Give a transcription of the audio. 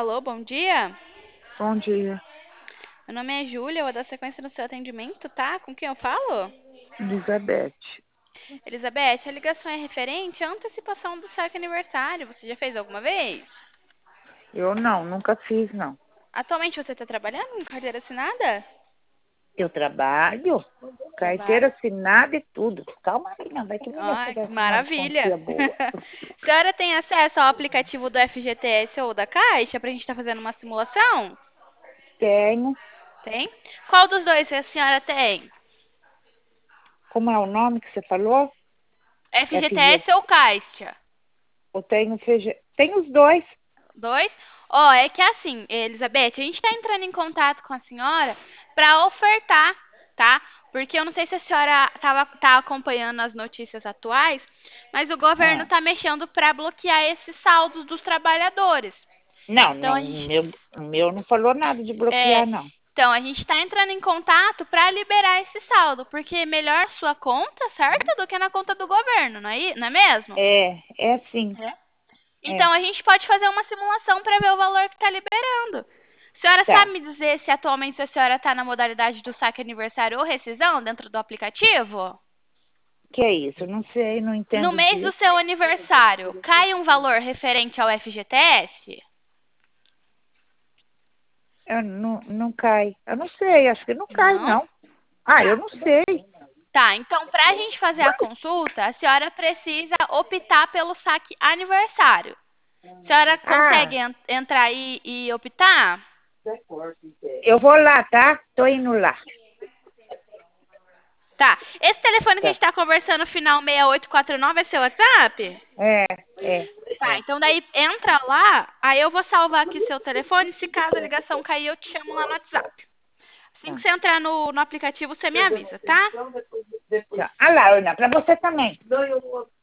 Alô, bom dia. Bom dia, Meu nome é Júlia, eu vou dar sequência no seu atendimento, tá? Com quem eu falo? Elizabeth. Elizabeth, a ligação é referente à antecipação do saque aniversário. Você já fez alguma vez? Eu não, nunca fiz, não. Atualmente você está trabalhando com carteira assinada? Eu trabalho, carteira Trabalho. assinada e tudo. Calma aí, não, vai que ninguém Ai, chegar que com uma maravilha. quantia boa. A senhora tem acesso ao aplicativo do FGTS ou da Caixa pra gente estar fazendo uma simulação? Tenho. Tem? Qual dos dois a senhora tem? Como é o nome que você falou? FG. FGTS ou Caixa? Eu tenho FG. Tem os dois. Dois? Ó, é que assim, Elizabeth, a gente está entrando em contato com a senhora para ofertar, tá? Porque eu não sei se a senhora tá acompanhando as notícias atuais, mas o governo Ah. está mexendo para bloquear esses saldos dos trabalhadores. Não, Então não, a gente, o meu não falou nada de é, bloquear, não. então a gente está entrando em contato para liberar esse saldo, porque é melhor sua conta, certo, do que na conta do governo, não é mesmo? É sim, É. é. Então a gente pode fazer uma simulação para ver o valor que está liberando. A senhora Tá. sabe me dizer se atualmente a senhora está na modalidade do saque aniversário ou rescisão dentro do aplicativo? Que é isso? Eu não sei, não No entendo mês do disso. seu aniversário, cai um valor referente ao FGTS? Eu não cai. Eu não sei, acho que não cai, Não? não. Ah, eu Tá. não sei. Tá, então para a gente fazer a consulta, a senhora precisa optar pelo saque aniversário. A senhora Ah, consegue entrar aí e optar? eu vou lá, tá? Tô indo lá. Tá. Esse telefone que a Tá. gente tá conversando, final 6849, é seu WhatsApp? É, é. Tá, então daí entra lá, aí eu vou salvar aqui seu telefone, se caso a ligação cair, eu te chamo lá no WhatsApp. Assim que Tá. você entrar no aplicativo, você me avisa, tá? Tchau. Ah lá, Ana, pra você também.